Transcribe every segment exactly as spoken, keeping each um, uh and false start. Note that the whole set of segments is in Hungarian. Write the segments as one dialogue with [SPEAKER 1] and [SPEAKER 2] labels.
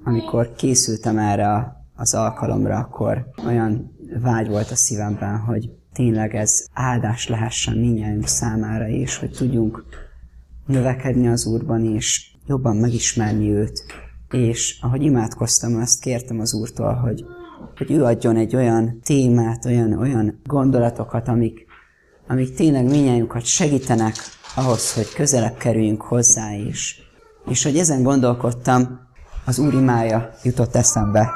[SPEAKER 1] amikor készültem erre az alkalomra, akkor olyan vágy volt a szívemben, hogy tényleg ez áldás lehessen mindnyájunk számára, és hogy tudjunk növekedni az Úrban, és jobban megismerni őt. És ahogy imádkoztam, azt kértem az Úrtól, hogy, hogy ő adjon egy olyan témát, olyan, olyan gondolatokat, amik, amik tényleg mindnyájunkat segítenek ahhoz, hogy közelebb kerüljünk hozzá is. És hogy ezen gondolkodtam, az Úr imája jutott eszembe.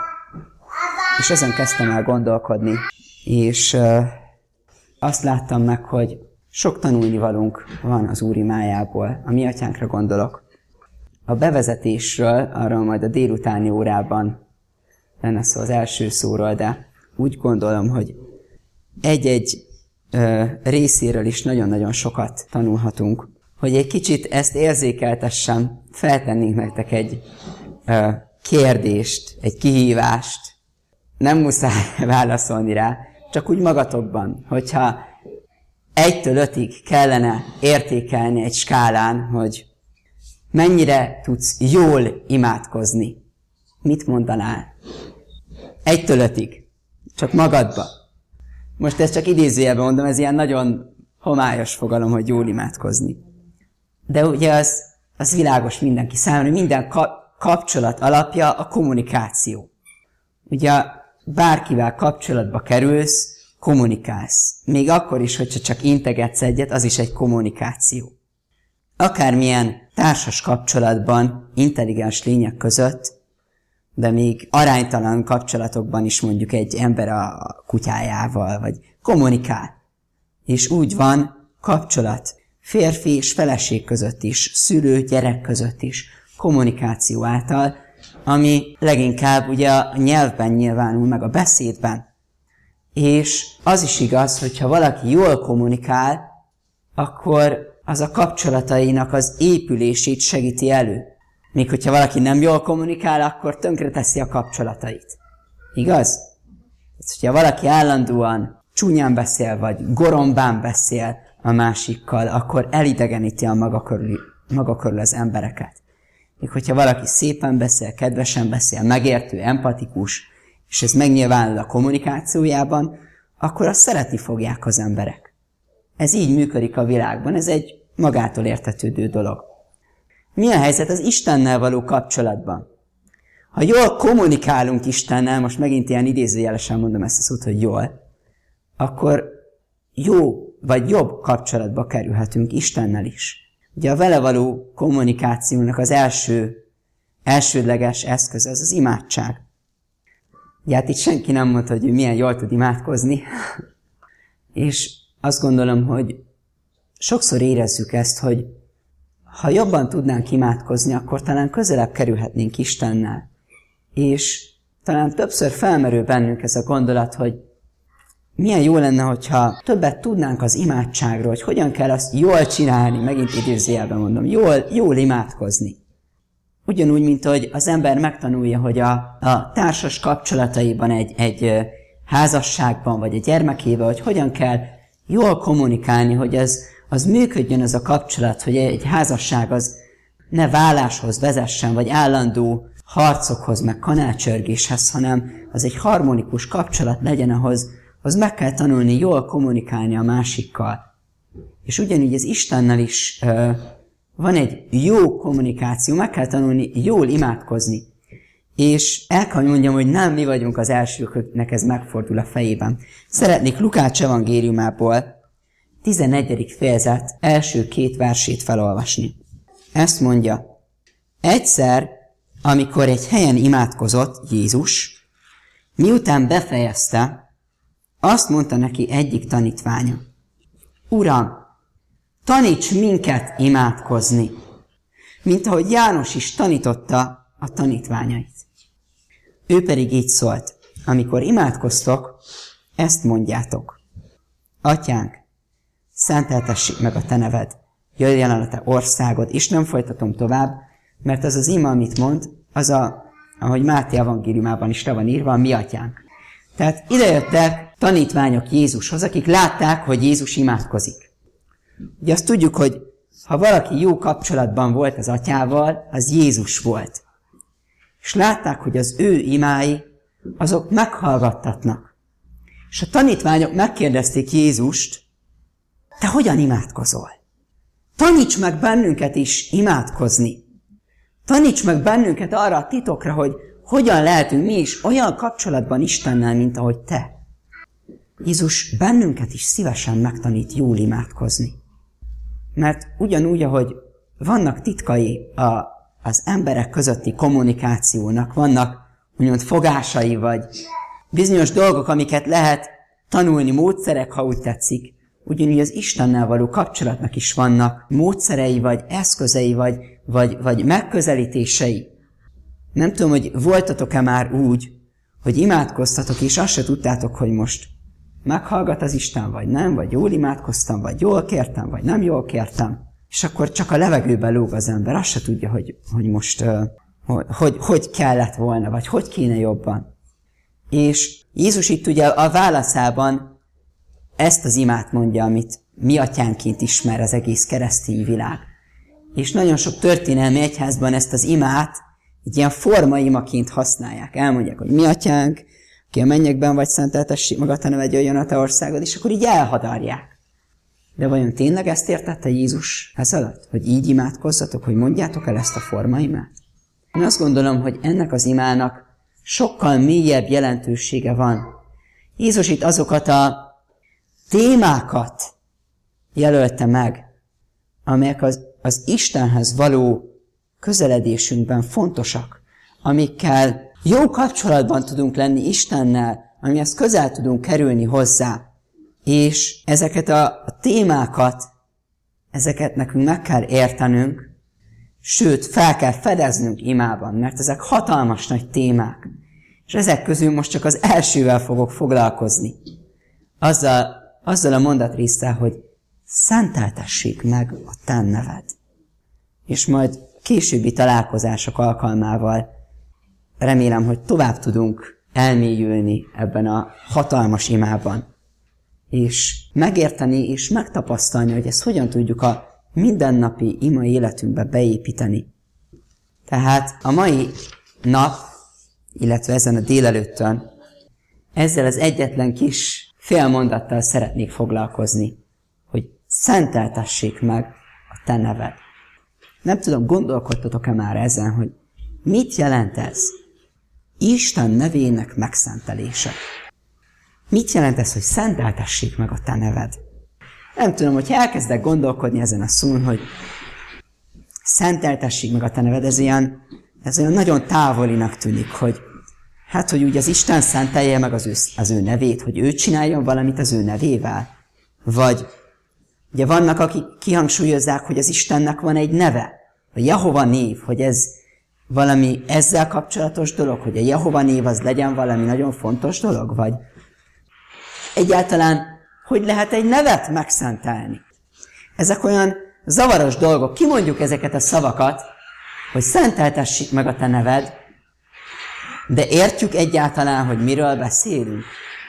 [SPEAKER 1] És ezen kezdtem el gondolkodni. És uh, azt láttam meg, hogy sok tanulnivalónk van az Úr imájából. A mi atyánkra gondolok. A bevezetésről, arról majd a délutáni órában lenne szó az első szóról, de úgy gondolom, hogy egy-egy ö, részéről is nagyon-nagyon sokat tanulhatunk. Hogy egy kicsit ezt érzékeltessem, feltennénk nektek egy ö, kérdést, egy kihívást. Nem muszáj válaszolni rá, csak úgy magatokban, hogyha egytől ötig kellene értékelni egy skálán, hogy mennyire tudsz jól imádkozni. Mit mondanál? Egytől ötig. Csak magadba. Most ezt csak idézőjelben mondom, ez ilyen nagyon homályos fogalom, hogy jól imádkozni. De ugye az, az világos mindenki számára, hogy minden ka- kapcsolat alapja a kommunikáció. Ugye bárkivel kapcsolatba kerülsz, kommunikálsz. Még akkor is, hogyha csak integetsz egyet, az is egy kommunikáció. Akármilyen társas kapcsolatban, intelligens lények között, de még aránytalan kapcsolatokban is mondjuk egy ember a kutyájával, vagy kommunikál. És úgy van kapcsolat férfi és feleség között is, szülő, gyerek között is, kommunikáció által, ami leginkább ugye a nyelvben nyilvánul meg, a beszédben. És az is igaz, hogyha valaki jól kommunikál, akkor az a kapcsolatainak az épülését segíti elő. Míg hogyha valaki nem jól kommunikál, akkor tönkreteszi a kapcsolatait. Igaz? Tehát, hogyha valaki állandóan csúnyán beszél, vagy gorombán beszél a másikkal, akkor elidegeníti a maga körül, maga körül az embereket. Míg hogyha valaki szépen beszél, kedvesen beszél, megértő, empatikus, és ez megnyilvánul a kommunikációjában, akkor azt szeretni fogják az emberek. Ez így működik a világban, ez egy magától értetődő dolog. Mi a helyzet az Istennel való kapcsolatban? Ha jól kommunikálunk Istennel, most megint ilyen idézőjelesen mondom ezt a szót, hogy jól, akkor jó vagy jobb kapcsolatba kerülhetünk Istennel is. Ugye a vele való kommunikációnak az első, elsődleges eszköz az az imádság. Ugye hát itt senki nem mondta, hogy ő milyen jól tud imádkozni, és azt gondolom, hogy sokszor érezzük ezt, hogy ha jobban tudnánk imádkozni, akkor talán közelebb kerülhetnénk Istennel. És talán többször felmerül bennünk ez a gondolat, hogy milyen jó lenne, hogyha többet tudnánk az imádságról, hogy hogyan kell azt jól csinálni, megint idézőjelben mondom, jól, jól imádkozni. Ugyanúgy, mint hogy az ember megtanulja, hogy a, a társas kapcsolataiban, egy, egy házasságban, vagy egy gyermekével, hogy hogyan kell jól kommunikálni, hogy az, az működjön az a kapcsolat, hogy egy házasság az ne váláshoz vezessen, vagy állandó harcokhoz, meg kanálcsörgéshez, hanem az egy harmonikus kapcsolat legyen, ahhoz az meg kell tanulni jól kommunikálni a másikkal. És ugyanígy az Istennel is uh, van egy jó kommunikáció, meg kell tanulni jól imádkozni. És el kell mondjam, hogy nem mi vagyunk az elsők, akiknek ez megfordul a fejében. Szeretnék Lukács evangéliumából tizennegyedik fejezet első két versét felolvasni. Ezt mondja: egyszer, amikor egy helyen imádkozott Jézus, miután befejezte, azt mondta neki egyik tanítványa: Uram, taníts minket imádkozni, mint ahogy János is tanította a tanítványait. Ő pedig így szólt: amikor imádkoztok, ezt mondjátok: Atyánk, szenteltessék meg a te neved, jöjjön el a te országod, és nem folytatom tovább, mert az az ima, amit mond, az a, ahogy Máté evangéliumában is le van írva, a mi atyánk. Tehát idejöttek tanítványok Jézushoz, akik látták, hogy Jézus imádkozik. Ugye azt tudjuk, hogy ha valaki jó kapcsolatban volt az atyával, az Jézus volt. és látták, hogy az ő imái, azok meghallgattatnak. És a tanítványok megkérdezték Jézust, te hogyan imádkozol? Taníts meg bennünket is imádkozni. Taníts meg bennünket arra a titokra, hogy hogyan lehetünk mi is olyan kapcsolatban Istennel, mint ahogy te. Jézus bennünket is szívesen megtanít jól imádkozni. Mert ugyanúgy, ahogy vannak titkai a, az emberek közötti kommunikációnak, vannak úgymond fogásai, vagy bizonyos dolgok, amiket lehet tanulni, módszerek, ha úgy tetszik, ugyanúgy az Istennel való kapcsolatnak is vannak módszerei, vagy eszközei, vagy, vagy, vagy megközelítései. Nem tudom, hogy voltatok-e már úgy, hogy imádkoztatok, és azt se tudtátok, hogy most meghallgat az Isten, vagy nem, vagy jól imádkoztam, vagy jól kértem, vagy nem jól kértem. És akkor csak a levegőben lóg az ember, azt se tudja, hogy, hogy most uh, hogy, hogy, hogy kellett volna, vagy hogy kéne jobban. És Jézus itt ugye a válaszában ezt az imát mondja, amit mi atyánként ismer az egész keresztény világ. És nagyon sok történelmi egyházban ezt az imát egy ilyen formaimaként használják. Elmondják, hogy mi atyánk, ki a mennyekben vagy, szenteltessék maga, te neved, jöjjön a te országod, és akkor így elhadarják. De vajon tényleg ezt értette Jézus ez alatt? Hogy így imádkozzatok, hogy mondjátok el ezt a formaimát? Én azt gondolom, hogy ennek az imának sokkal mélyebb jelentősége van. Jézus itt azokat a témákat jelölte meg, amelyek az, az Istenhez való közeledésünkben fontosak, amikkel jó kapcsolatban tudunk lenni Istennel, amihez közel tudunk kerülni hozzá. És ezeket a, a témákat, ezeket nekünk meg kell értenünk, sőt, fel kell fedeznünk imában, mert ezek hatalmas nagy témák. És ezek közül most csak az elsővel fogok foglalkozni. Azzal, azzal a mondatrésszel, hogy szenteltessék meg a te neved. És majd későbbi találkozások alkalmával remélem, hogy tovább tudunk elmélyülni ebben a hatalmas imában. És megérteni és megtapasztalni, hogy ezt hogyan tudjuk a mindennapi ima életünkbe beépíteni. Tehát a mai nap, illetve ezen a délelőttön, ezzel az egyetlen kis félmondattal szeretnék foglalkozni, hogy szenteltessék meg a te neved. Nem tudom, gondolkodtatok-e már ezen, hogy mit jelent ez? Isten nevének megszentelése. Mit jelent ez, hogy szenteltessék meg a te neved? Nem tudom, hogyha elkezdek gondolkodni ezen a szón, hogy szenteltessék meg a te neved, ez olyan, ez olyan nagyon távolinak tűnik, hogy hát, hogy úgy az Isten szentelje meg az ő, az ő nevét, hogy ő csináljon valamit az ő nevével. Vagy ugye vannak, akik kihangsúlyozzák, hogy az Istennek van egy neve, a Jehova név, hogy ez valami ezzel kapcsolatos dolog, hogy a Jehova név az legyen valami nagyon fontos dolog, vagy egyáltalán, hogy lehet egy nevet megszentelni. Ezek olyan zavaros dolgok. Kimondjuk ezeket a szavakat, hogy szenteltessék meg a te neved, de értjük egyáltalán, hogy miről beszélünk.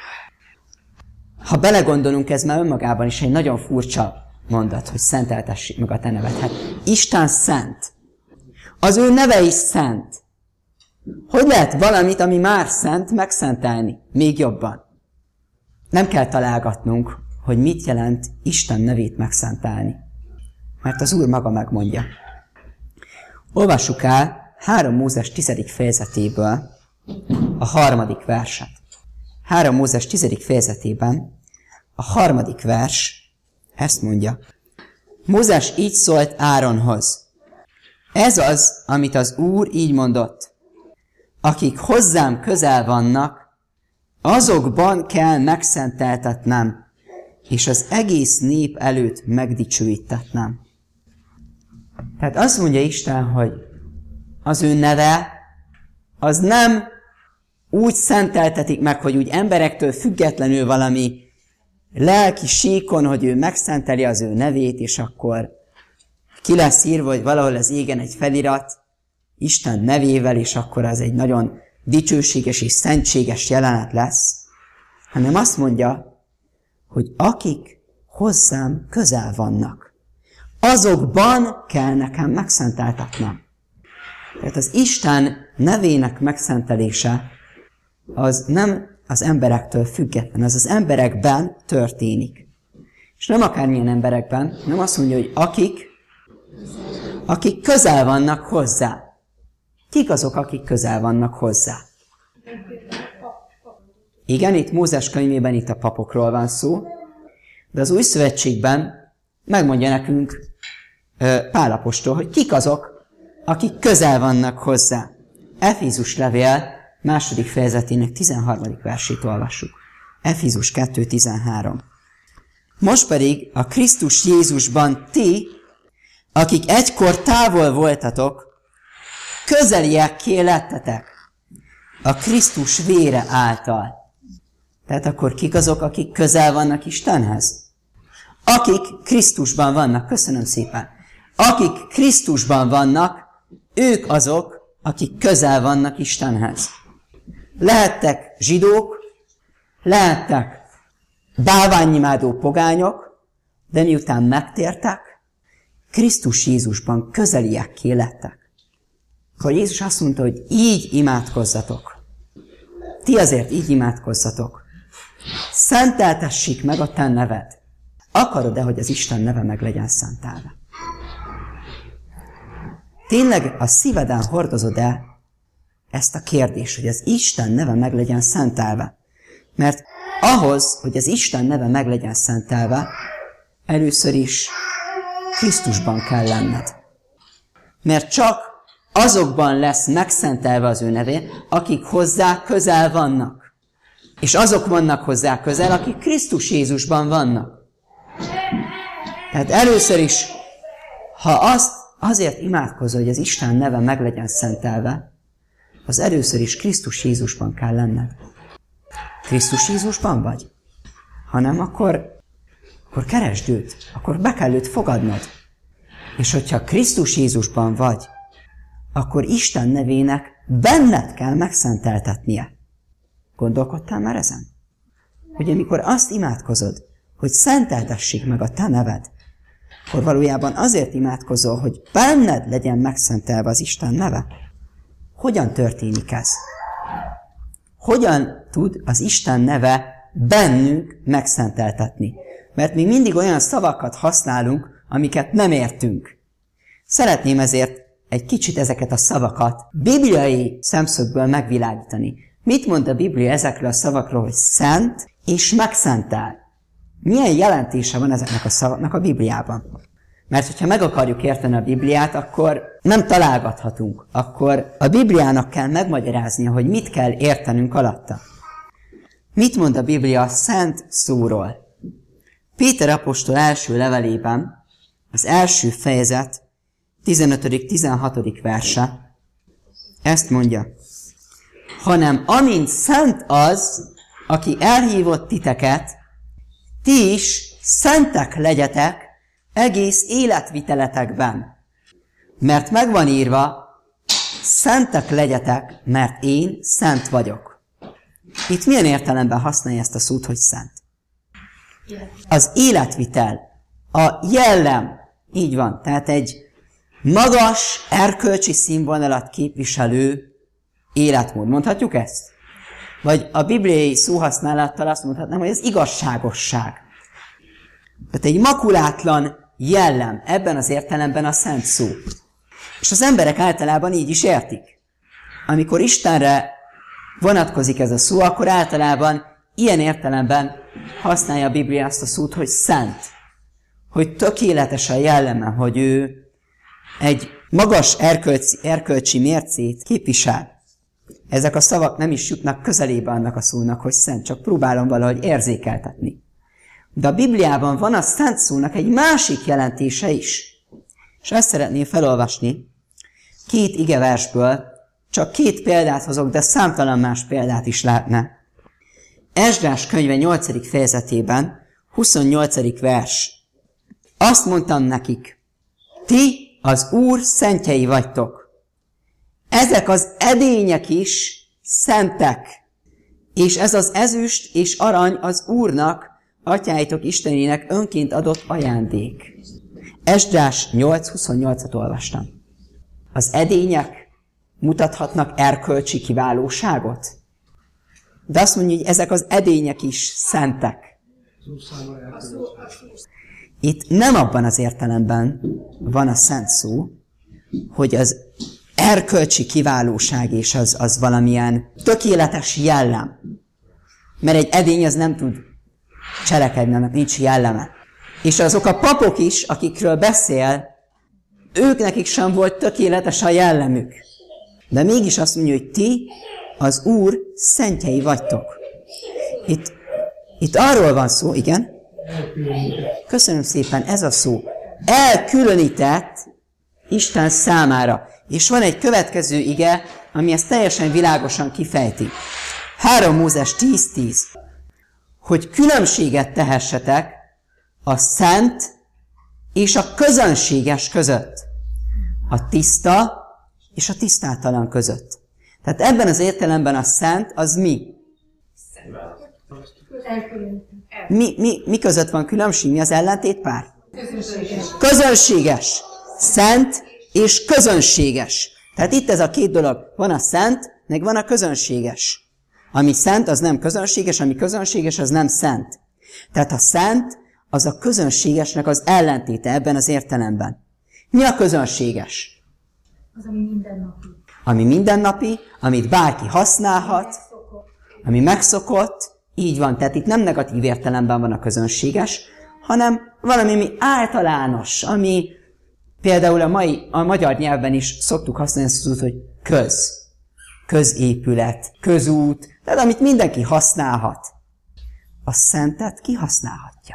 [SPEAKER 1] Ha belegondolunk, ez már önmagában is egy nagyon furcsa mondat, hogy szenteltessék meg a te neved. Hát Isten szent. Az ő neve is szent. Hogy lehet valamit, ami már szent, megszentelni? Még jobban. Nem kell találgatnunk, hogy mit jelent Isten nevét megszentelni. Mert az Úr maga megmondja. Olvassuk el három Mózes tizedik fejezetéből a harmadik verset. három Mózes tizedik fejezetében a harmadik vers ezt mondja. Mózes így szólt Áronhoz. Ez az, amit az Úr így mondott. Akik hozzám közel vannak, azokban kell megszenteltetnem, és az egész nép előtt megdicsőítetnem. Tehát azt mondja Isten, hogy az ő neve, az nem úgy szenteltetik meg, hogy úgy emberektől függetlenül valami lelki síkon, hogy ő megszenteli az ő nevét, és akkor ki lesz írva, hogy valahol az égen egy felirat Isten nevével, és akkor az egy nagyon dicsőséges és szentséges jelenet lesz, hanem azt mondja, hogy akik hozzám közel vannak, azokban kell nekem megszenteltetnem. Tehát az Isten nevének megszentelése az nem az emberektől független, az az emberekben történik. És nem akármilyen emberekben, nem azt mondja, hogy akik, akik közel vannak hozzá. Kik azok, akik közel vannak hozzá? Igen, itt Mózes könyvében itt a papokról van szó, de az Új Szövetségben megmondja nekünk Pál apostol, hogy kik azok, akik közel vannak hozzá. Efézus levél második fejezetének tizenharmadik versét olvassuk. Efézus kettő tizenhárom. Most pedig a Krisztus Jézusban ti, akik egykor távol voltatok, közeliekké lettetek a Krisztus vére által. Tehát akkor kik azok, akik közel vannak Istenhez? Akik Krisztusban vannak, köszönöm szépen. Akik Krisztusban vannak, ők azok, akik közel vannak Istenhez. Lehettek zsidók, lehettek bálványimádó pogányok, de miután megtértek, Krisztus Jézusban közeliekké lettek. Akkor Jézus azt mondta, hogy így imádkozzatok. Ti azért így imádkozzatok. Szenteltessék meg a te neved. Akarod-e, hogy az Isten neve meg legyen szentelve? Tényleg a szíveden hordozod-e ezt a kérdést, hogy az Isten neve meg legyen szentelve? Mert ahhoz, hogy az Isten neve meg legyen szentelve, először is Krisztusban kell lenned. Mert csak azokban lesz megszentelve az ő nevé, akik hozzá közel vannak. És azok vannak hozzá közel, akik Krisztus Jézusban vannak. Tehát először is, ha azt azért imádkozol, hogy az Isten neve meg legyen szentelve, az először is Krisztus Jézusban kell lenned. Krisztus Jézusban vagy? Ha nem, akkor, akkor keresd őt, akkor be kell őt fogadnod. És hogyha Krisztus Jézusban vagy, akkor Isten nevének benned kell megszenteltetnie. Gondolkodtál már ezen? Hogy amikor azt imádkozod, hogy szenteltessék meg a te neved, akkor valójában azért imádkozol, hogy benned legyen megszentelve az Isten neve. Hogyan történik ez? Hogyan tud az Isten neve bennünk megszenteltetni? Mert mi mindig olyan szavakat használunk, amiket nem értünk. Szeretném ezért egy kicsit ezeket a szavakat bibliai szemszögből megvilágítani. Mit mond a Biblia ezekről a szavakról, hogy szent és megszentel? Milyen jelentése van ezeknek a szavaknak a Bibliában? Mert hogyha meg akarjuk érteni a Bibliát, akkor nem találgathatunk. Akkor a Bibliának kell megmagyaráznia, hogy mit kell értenünk alatta. Mit mond a Biblia a szent szóról? Péter apostol első levelében, az első fejezet, tizenötödik-tizenhatodik verse, ezt mondja. Hanem amint szent az, aki elhívott titeket, ti is szentek legyetek egész életviteletekben. Mert megvan írva, szentek legyetek, mert én szent vagyok. Itt milyen értelemben használja ezt a szót, hogy szent? Az életvitel, a jellem, így van, tehát egy magas, erkölcsi színvonalat képviselő életmód. Mondhatjuk ezt? Vagy a bibliai szóhasználattal azt mondhatnám, hogy az igazságosság. Tehát egy makulátlan jellem, ebben az értelemben a szent szó. És az emberek általában így is értik. Amikor Istenre vonatkozik ez a szó, akkor általában ilyen értelemben használja a Biblia azt a szót, hogy szent. Hogy tökéletes a jelleme, hogy ő egy magas erkölcsi, erkölcsi mércét képvisel. Ezek a szavak nem is jutnak közelébe annak a szónak, hogy szent, csak próbálom valahogy érzékeltetni. De a Bibliában van a szent szónak egy másik jelentése is. És ezt szeretném felolvasni két igeversből, csak két példát hozok, de számtalan más példát is lehetne. Esdrás könyve nyolcadik fejezetében, huszonnyolcadik vers. Azt mondtam nekik, ti az Úr szentjei vagytok. Ezek az edények is szentek, és ez az ezüst és arany az Úrnak, atyáitok Istenének önként adott ajándék. Esdrás nyolc huszonnyolcat olvastam. Az edények mutathatnak erkölcsi kiválóságot. De azt mondja, hogy ezek az edények is szentek. Itt nem abban az értelemben van a szent szó, hogy az erkölcsi kiválóság és az, az valamilyen tökéletes jellem. Mert egy edény az nem tud cselekedni, annak nincs jelleme. És azok a papok is, akikről beszél, ők nekik sem volt tökéletes a jellemük. De mégis azt mondja, hogy ti az Úr szentjei vagytok. Itt, itt arról van szó, igen? Köszönöm szépen, ez a szó. Elkülönített Isten számára. És van egy következő ige, ami ezt teljesen világosan kifejti. három Mózes tíz tíz. Hogy különbséget tehessetek a szent és a közönséges között. A tiszta és a tisztátalan között. Tehát ebben az értelemben a szent az mi? Mi, mi, mi között van különbség? Mi az ellentétpár?
[SPEAKER 2] Közönséges.
[SPEAKER 1] Közönséges. Szent és közönséges. Tehát itt ez a két dolog. Van a szent, meg van a közönséges. Ami szent, az nem közönséges, ami közönséges, az nem szent. Tehát a szent, az a közönségesnek az ellentéte ebben az értelemben. Mi a közönséges?
[SPEAKER 2] Az, ami mindennapi.
[SPEAKER 1] Ami mindennapi, amit bárki használhat,
[SPEAKER 2] Megszokott.
[SPEAKER 1] ami megszokott, így van. Tehát itt nem negatív értelemben van a közönséges, hanem valami, ami általános, ami például a, mai, a magyar nyelvben is szoktuk használni ezt az út, hogy köz. Középület, közút, tehát amit mindenki használhat. A szentet ki használhatja?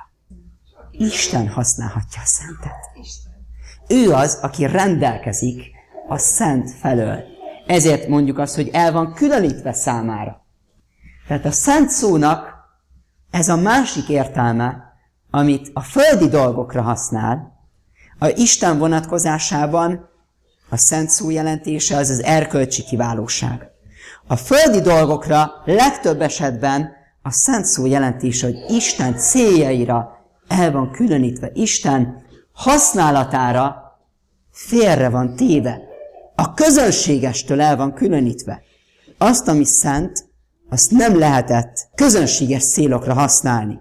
[SPEAKER 1] Isten használhatja a szentet. Ő az, aki rendelkezik a szent felől. Ezért mondjuk azt, hogy el van különítve számára. Tehát a szent szónak ez a másik értelme, amit a földi dolgokra használ, a Isten vonatkozásában a szent szó jelentése az az erkölcsi kiválóság. A földi dolgokra legtöbb esetben a szent szó jelentése, hogy Isten céljaira el van különítve, Isten használatára félre van téve. A közönségestől el van különítve. Azt, ami szent, azt nem lehetett közönséges célokra használni.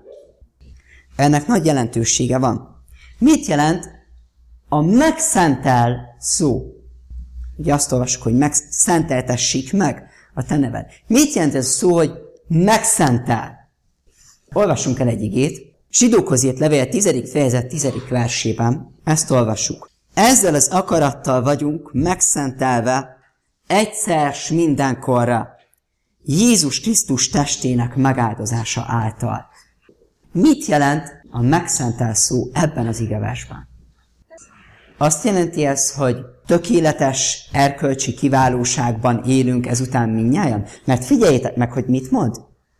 [SPEAKER 1] Ennek nagy jelentősége van. Mit jelent a megszentel szó? Ugye azt olvasjuk, hogy megszenteltessék meg a te neved. Mit jelent ez a szó, hogy megszentel? Olvassunk el egy igét. Zsidókhoz írt levél tizedik fejezet tizedik versében. Ezt olvassuk. Ezzel az akarattal vagyunk megszentelve egyszer s mindenkorra Jézus Krisztus testének megáldozása által. Mit jelent a megszentel szó ebben az igeversben? Azt jelenti ez, hogy tökéletes erkölcsi kiválóságban élünk ezután mindnyájan? Mert figyeljétek meg, hogy mit mond.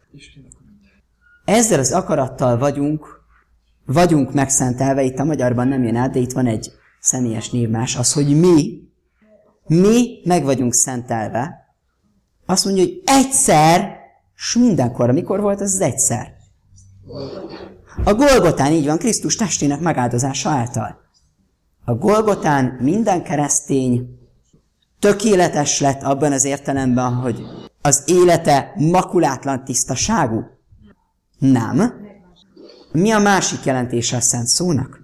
[SPEAKER 1] Ezzel az akarattal vagyunk, vagyunk megszentelve, itt a magyarban nem jön át, de itt van egy személyes névmás, az, hogy mi, mi meg vagyunk szentelve. Azt mondja, hogy egyszer, s mindenkorra. Mikor volt az az egyszer? A Golgotán, így van, Krisztus testének megáldozása által. A Golgotán minden keresztény tökéletes lett abban az értelemben, hogy az élete makulátlan tisztaságú? Nem. Mi a másik jelentése a szent szónak?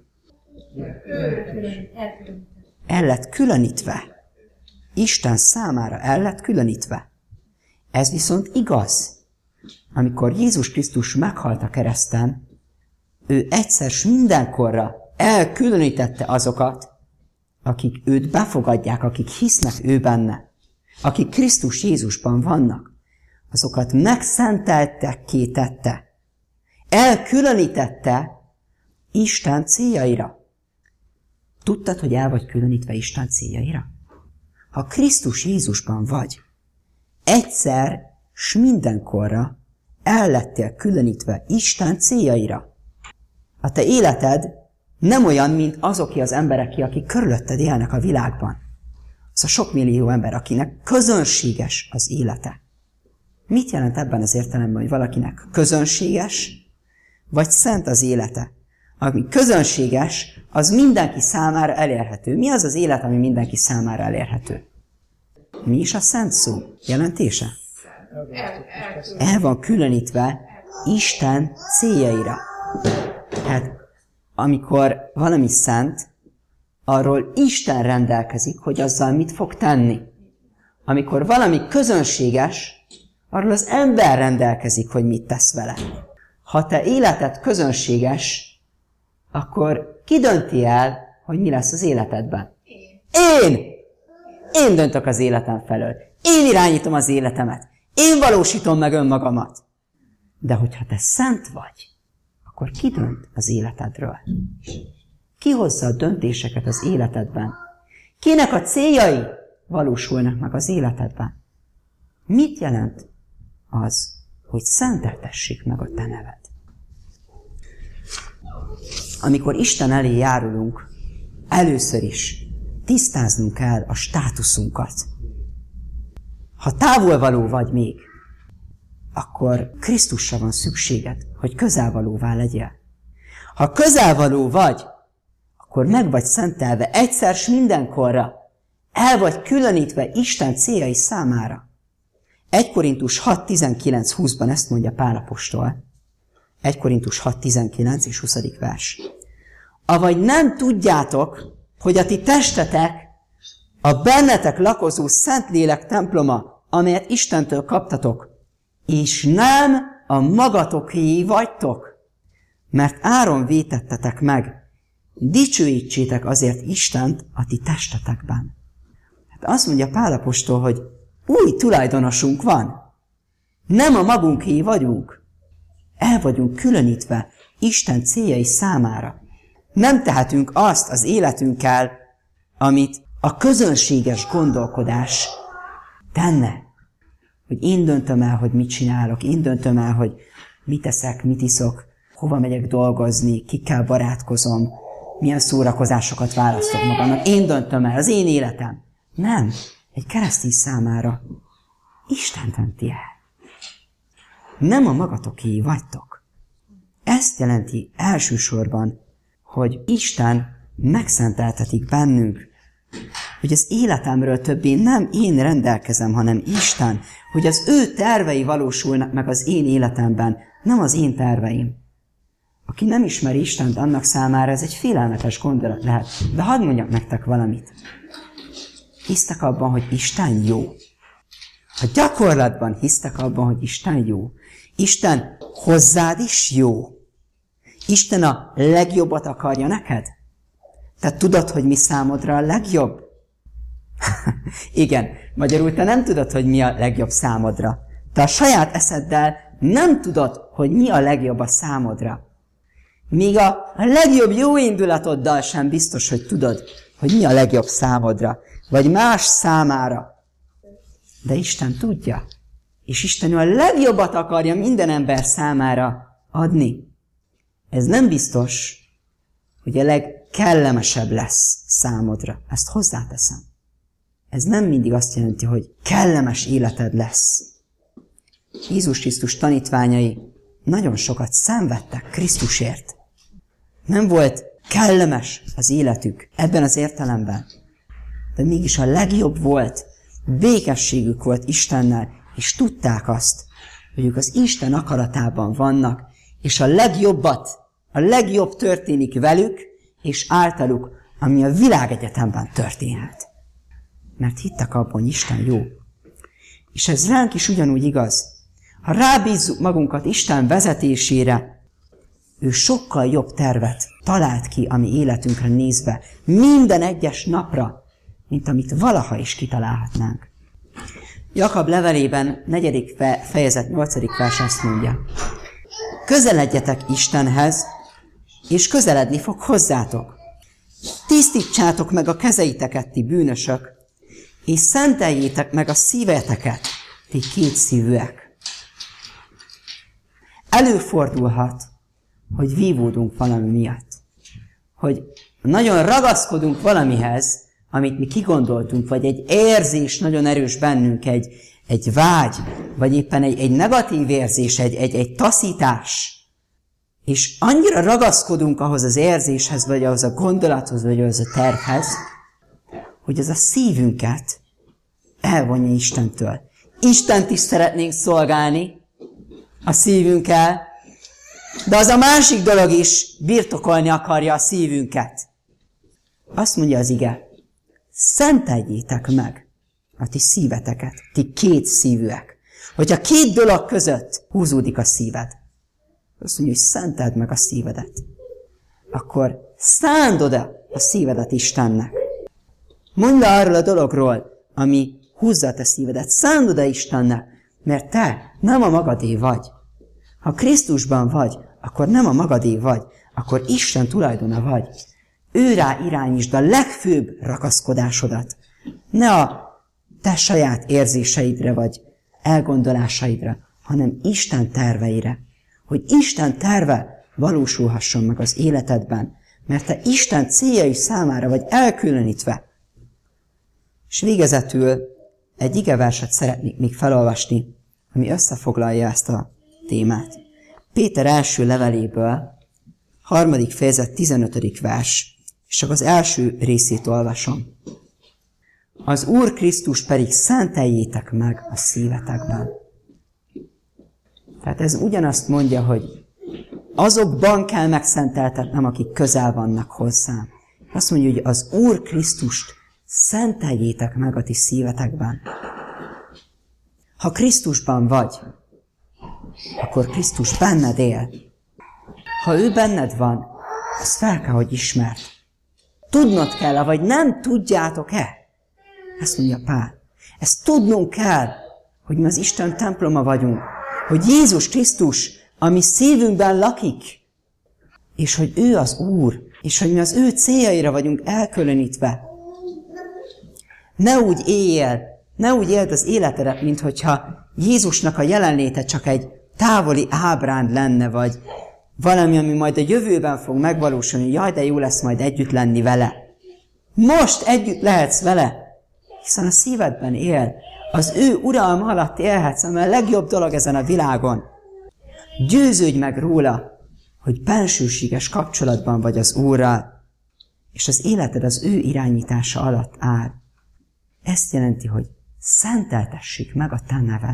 [SPEAKER 1] El lett különítve. Isten számára el lett különítve. Ez viszont igaz. Amikor Jézus Krisztus meghalt a kereszten, ő egyszer s mindenkorra elkülönítette azokat, akik őt befogadják, akik hisznek ő benne, akik Krisztus Jézusban vannak. Azokat megszenteltekké tette. Elkülönítette Isten céljaira. Tudtad, hogy el vagy különítve Isten céljaira? Ha Krisztus Jézusban vagy, egyszer s mindenkorra el lettél különítve Isten céljaira. A te életed nem olyan, mint azok az emberek, akik körülötted élnek a világban. Az a sok millió ember, akinek közönséges az élete. Mit jelent ebben az értelemben, hogy valakinek közönséges, vagy szent az élete? Ami közönséges, az mindenki számára elérhető. Mi az az élet, ami mindenki számára elérhető? Mi is a szent szó jelentése? El van különítve Isten céljaira. Tehát amikor valami szent, arról Isten rendelkezik, hogy azzal mit fog tenni. Amikor valami közönséges, arról az ember rendelkezik, hogy mit tesz vele. Ha te életed közönséges, akkor ki dönti el, hogy mi lesz az életedben? Én! Én döntök az életem felől. Én irányítom az életemet. Én valósítom meg önmagamat. De hogyha te szent vagy, akkor ki dönt az életedről? Ki hozza a döntéseket az életedben? Kinek a céljai valósulnak meg az életedben? Mit jelent az, hogy szenteltessék meg a te neved? Amikor Isten elé járulunk, először is tisztáznunk kell a státuszunkat. Ha távolvaló vagy még, akkor Krisztusra van szükséged, hogy közelvalóvá legyél. Ha közelvaló vagy, akkor meg vagy szentelve egyszer s mindenkorra, el vagy különítve Isten céljai számára. egy Korintus hat tizenkilenc húszban ezt mondja Pál apostol. egy Korintus hat tizenkilenc és huszadik vers. Avagy nem tudjátok, hogy a ti testetek a bennetek lakozó Szentlélek temploma, amelyet Istentől kaptatok, és nem a magatoké vagytok, mert áron vétettetek meg, dicsőítsétek azért Istent a ti testetekben. Hát azt mondja Pál apostol, hogy új tulajdonosunk van. Nem a magunké vagyunk. El vagyunk különítve Isten céljai számára. Nem tehetünk azt az életünkkel, amit a közönséges gondolkodás tenne. Hogy én döntöm el, hogy mit csinálok, én döntöm el, hogy mit eszek, mit iszok, hova megyek dolgozni, kikkel barátkozom, milyen szórakozásokat választok magamnak. Én döntöm el, az én életem. Nem. Egy keresztény számára Isten dönti el. Nem a magatoké vagytok. Ezt jelenti elsősorban, hogy Isten megszenteltetik bennünk, hogy az életemről többé nem én rendelkezem, hanem Isten, hogy az ő tervei valósulnak meg az én életemben, nem az én terveim. Aki nem ismeri Istent, annak számára ez egy félelmetes gondolat lehet. De hadd mondjak nektek valamit. Hisztek abban, hogy Isten jó? Ha gyakorlatban hisztek abban, hogy Isten jó, Isten hozzád is jó. Isten a legjobbat akarja neked? Te tudod, hogy mi számodra a legjobb? Igen, magyarul te nem tudod, hogy mi a legjobb számodra. Te a saját eszeddel nem tudod, hogy mi a legjobb a számodra. Míg a legjobb jó indulatoddal sem biztos, hogy tudod, hogy mi a legjobb számodra, vagy más számára. De Isten tudja, és Isten a legjobbat akarja minden ember számára adni. Ez nem biztos, hogy a legkellemesebb lesz számodra. Ezt hozzáteszem. Ez nem mindig azt jelenti, hogy kellemes életed lesz. Jézus Krisztus tanítványai nagyon sokat szenvedtek Krisztusért. Nem volt kellemes az életük ebben az értelemben. De mégis a legjobb volt, békességük volt Istennel, és tudták azt, hogy ők az Isten akaratában vannak, és a legjobbat, a legjobb történik velük, és általuk, ami a világegyetemben történhet. Mert hittek abban, hogy Isten jó. És ez ránk is ugyanúgy igaz. Ha rábízzuk magunkat Isten vezetésére, ő sokkal jobb tervet talált ki a mi életünkre nézve, minden egyes napra, mint amit valaha is kitalálhatnánk. Jakab levelében, negyedik fejezet, nyolcadik vers azt mondja. Közeledjetek Istenhez, és közeledni fog hozzátok. Tisztítsátok meg a kezeiteket, ti bűnösök, és szenteljétek meg a szíveteket, ti kétszívűek. Előfordulhat, hogy vívódunk valami miatt. Hogy nagyon ragaszkodunk valamihez, amit mi kigondoltunk, vagy egy érzés nagyon erős bennünk, egy, egy vágy, vagy éppen egy, egy negatív érzés, egy, egy, egy taszítás. És annyira ragaszkodunk ahhoz az érzéshez, vagy ahhoz a gondolathoz, vagy ahhoz a tervhez, hogy az a szívünket elvonja Istentől. Istent is szeretnénk szolgálni a szívünkkel, de az a másik dolog is birtokolni akarja a szívünket. Azt mondja az ige, szenteljétek meg a ti szíveteket, ti két szívűek. Hogyha két dolog között húzódik a szíved, azt mondja, hogy szenteld meg a szívedet, akkor szánd oda a szívedet Istennek. Mondd le arról a dologról, ami húzza a te szívedet, szánd oda Istennek, mert te nem a magadé vagy. Ha Krisztusban vagy, akkor nem a magadé vagy, akkor Isten tulajdona vagy. Őrá irányítsd a legfőbb ragaszkodásodat. Ne a te saját érzéseidre vagy elgondolásaidra, hanem Isten terveire. Hogy Isten terve valósulhasson meg az életedben, mert te Isten céljai számára vagy elkülönítve. És végezetül egy igeverset szeretnék még felolvasni, ami összefoglalja ezt a témát. Péter első leveléből, harmadik fejezet, tizenötödik vers, és csak az első részét olvasom. Az Úr Krisztus pedig szenteljétek meg a szívetekben. Tehát ez ugyanazt mondja, hogy azokban kell megszenteltetnem, akik közel vannak hozzám. Azt mondja, hogy az Úr Krisztust szenteljétek meg a ti szívetekben. Ha Krisztusban vagy, akkor Krisztus benned él. Ha ő benned van, azt fel kell, hogy ismerd. Tudnod kell, vagy nem tudjátok-e? Ezt mondja Pál. Ezt tudnunk kell, hogy mi az Isten temploma vagyunk, hogy Jézus Krisztus a mi szívünkben lakik, és hogy ő az Úr, és hogy mi az ő céljaira vagyunk elkülönítve. Ne úgy éljél, ne úgy éld az életedet, minthogyha Jézusnak a jelenléte csak egy távoli ábránd lenne, vagy valami, ami majd a jövőben fog megvalósulni, jaj, de jó lesz majd együtt lenni vele. Most együtt lehetsz vele, hiszen a szívedben él. Az ő uralma alatt élhetsz, ami a legjobb dolog ezen a világon. Győződj meg róla, hogy bensőséges kapcsolatban vagy az Úrral, és az életed az ő irányítása alatt áll. Ezt jelenti, hogy szenteltessék meg a te neved.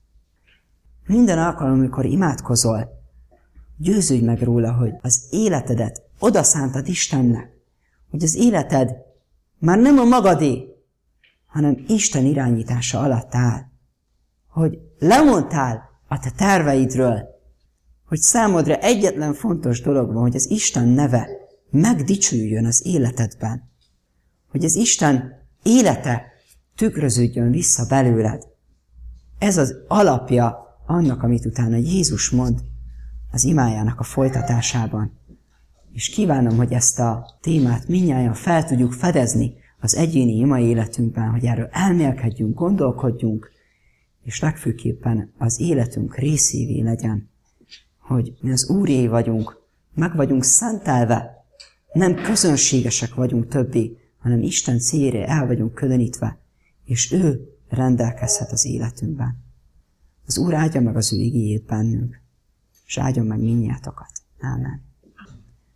[SPEAKER 1] Minden alkalom, amikor imádkozol, győződj meg róla, hogy az életedet odaszántad Istennek, hogy az életed már nem a magadé, hanem Isten irányítása alatt áll. Hogy lemondtál a te terveidről, hogy számodra egyetlen fontos dolog van, hogy az Isten neve megdicsüljön az életedben. Hogy az Isten élete tükröződjön vissza belőled. Ez az alapja annak, amit utána Jézus mond az imájának a folytatásában. És kívánom, hogy ezt a témát mindnyájan fel tudjuk fedezni az egyéni ima életünkben, hogy erről elmélkedjünk, gondolkodjunk, és legfőképpen az életünk részévé legyen, hogy mi az Úré vagyunk, meg vagyunk szentelve, nem közönségesek vagyunk többé, hanem Isten céljára el vagyunk különítve, és ő rendelkezhet az életünkben. Az Úr áldja meg az ő igéjét bennünk, és áldjon meg mindnyátokat. Ámen.